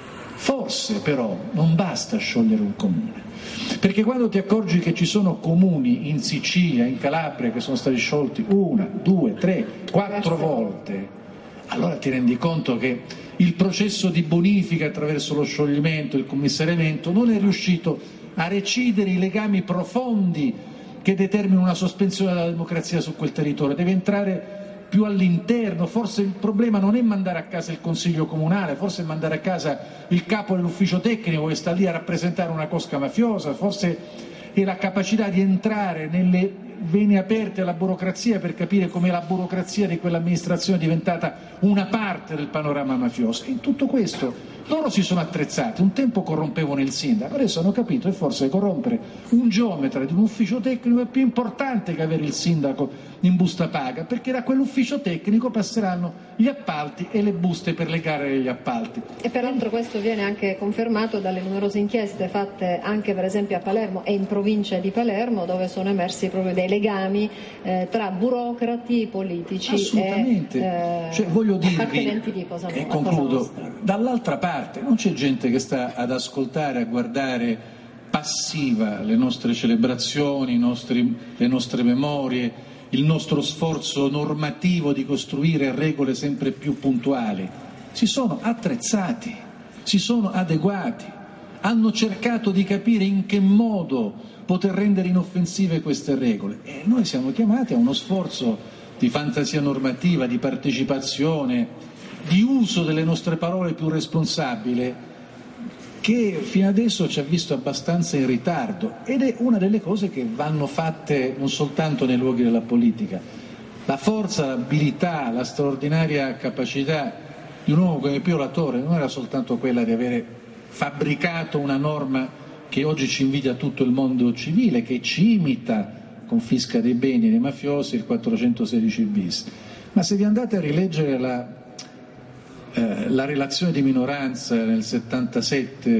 Forse però non basta sciogliere un comune, perché quando ti accorgi che ci sono comuni in Sicilia, in Calabria, che sono stati sciolti 1, 2, 3, 4 volte, allora ti rendi conto che il processo di bonifica attraverso lo scioglimento, il commissariamento, non è riuscito a recidere i legami profondi che determinano una sospensione della democrazia su quel territorio. Deve entrare più all'interno. Forse il problema non è mandare a casa il consiglio comunale, forse è mandare a casa il capo dell'ufficio tecnico che sta lì a rappresentare una cosca mafiosa, forse è la capacità di entrare nelle vene aperte alla burocrazia per capire come la burocrazia di quell'amministrazione è diventata una parte del panorama mafioso. In tutto questo loro si sono attrezzati, un tempo corrompevano il sindaco, adesso hanno capito che forse corrompere un geometra di un ufficio tecnico è più importante che avere il sindaco in busta paga, perché da quell'ufficio tecnico passeranno gli appalti e le buste per le gare degli appalti. E peraltro questo viene anche confermato dalle numerose inchieste fatte anche per esempio a Palermo e in provincia di Palermo, dove sono emersi proprio dei legami tra burocrati, politici assolutamente. e voglio dirvi, appartenenti di Cosa Nostra. E concludo, dall'altra parte non c'è gente che sta ad ascoltare, a guardare passiva le nostre celebrazioni, le nostre memorie, il nostro sforzo normativo di costruire regole sempre più puntuali. Si sono attrezzati, si sono adeguati, hanno cercato di capire in che modo poter rendere inoffensive queste regole, e noi siamo chiamati a uno sforzo di fantasia normativa, di partecipazione, di uso delle nostre parole più responsabile, che fino adesso ci ha visto abbastanza in ritardo, ed è una delle cose che vanno fatte non soltanto nei luoghi della politica. La forza, l'abilità, la straordinaria capacità di un uomo come Pio La Torre non era soltanto quella di avere fabbricato una norma che oggi ci invidia tutto il mondo civile, che ci imita, confisca dei beni dei mafiosi, il 416 bis, ma se vi andate a rileggere la relazione di minoranza nel 76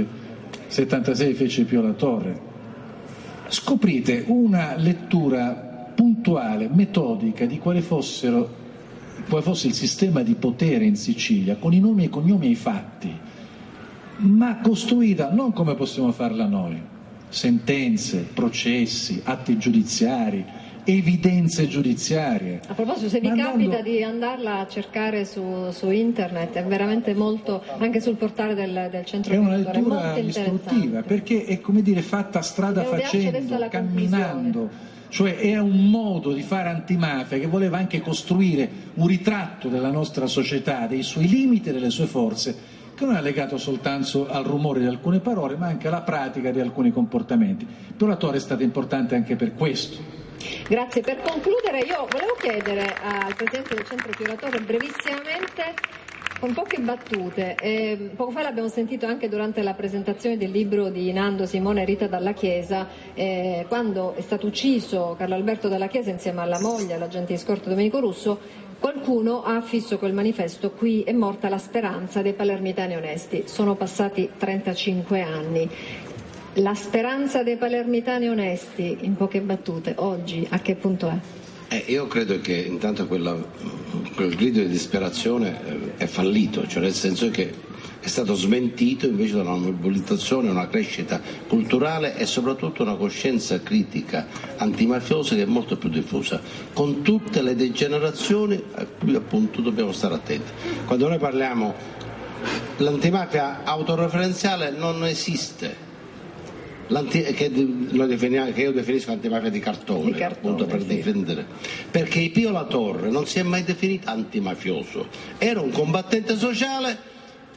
fece Pio La Torre, scoprite una lettura puntuale, metodica di quale fosse il sistema di potere in Sicilia, con i nomi e cognomi e i fatti, ma costruita non come possiamo farla noi: sentenze, processi, atti giudiziari, evidenze giudiziarie. A proposito, se vi capita di andarla a cercare su internet, è veramente molto, anche sul portale del centro, è una lettura istruttiva, perché è, come dire, fatta strada facendo, camminando, cioè è un modo di fare antimafia che voleva anche costruire un ritratto della nostra società, dei suoi limiti e delle sue forze, che non è legato soltanto al rumore di alcune parole, ma anche alla pratica di alcuni comportamenti. Pio La Torre è stata importante anche per questo. Grazie. Per concludere, io volevo chiedere al Presidente del Centro Pio La Torre brevissimamente, con poche battute, poco fa l'abbiamo sentito anche durante la presentazione del libro di Nando Simone e Rita Dalla Chiesa, quando è stato ucciso Carlo Alberto Dalla Chiesa insieme alla moglie, l'agente di scorta Domenico Russo, qualcuno ha affisso quel manifesto: qui è morta la speranza dei palermitani onesti. Sono passati 35 anni. La speranza dei palermitani onesti, in poche battute, oggi a che punto è? Io credo che intanto quel grido di disperazione è fallito, cioè nel senso che è stato smentito invece da una mobilitazione, una crescita culturale e soprattutto una coscienza critica antimafiosa che è molto più diffusa, con tutte le degenerazioni a cui appunto dobbiamo stare attenti. Quando noi parliamo, l'antimafia autoreferenziale non esiste. Che io definisco antimafia di cartone appunto per difendere, perché Pio La Torre non si è mai definito antimafioso, era un combattente sociale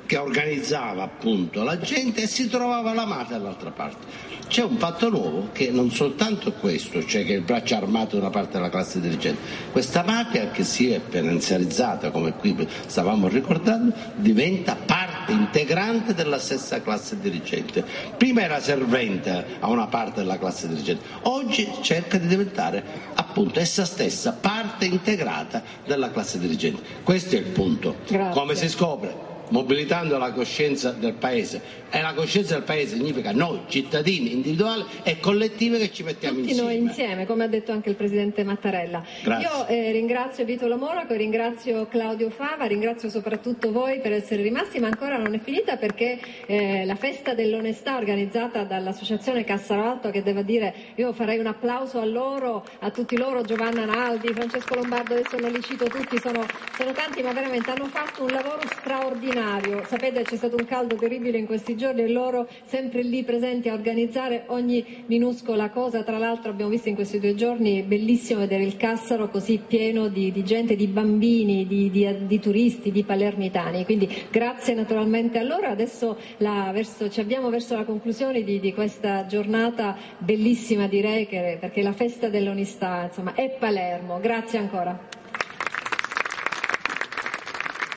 che organizzava appunto la gente e si trovava la mafia dall'altra parte. C'è un fatto nuovo che non soltanto questo, cioè che il braccio armato è una parte della classe dirigente, questa mafia che si è finanziarizzata, come qui stavamo ricordando, diventa parte integrante della stessa classe dirigente. Prima era servente a una parte della classe dirigente, oggi cerca di diventare appunto essa stessa parte integrata della classe dirigente. Questo è il punto. Grazie. Come si scopre? Mobilitando la coscienza del Paese, e la coscienza del Paese significa noi cittadini individuali e collettivi che ci mettiamo tutti insieme. Noi insieme, come ha detto anche il Presidente Mattarella. Grazie. Io ringrazio Vito Lo Monaco, ringrazio Claudio Fava, ringrazio soprattutto voi per essere rimasti, ma ancora non è finita perché la festa dell'onestà organizzata dall'associazione Cassarotto, che devo dire, io farei un applauso a loro, a tutti loro, Giovanna Naldi, Francesco Lombardo, adesso non li cito tutti, sono tanti, ma veramente hanno fatto un lavoro straordinario. Sapete, c'è stato un caldo terribile in questi giorni e loro sempre lì presenti a organizzare ogni minuscola cosa. Tra l'altro abbiamo visto in questi 2 giorni, bellissimo vedere il Cassaro così pieno di gente, di bambini, di turisti, di palermitani, quindi grazie naturalmente a loro. Adesso ci abbiamo verso la conclusione di questa giornata bellissima, direi, perché la festa dell'onestà insomma è Palermo. Grazie ancora.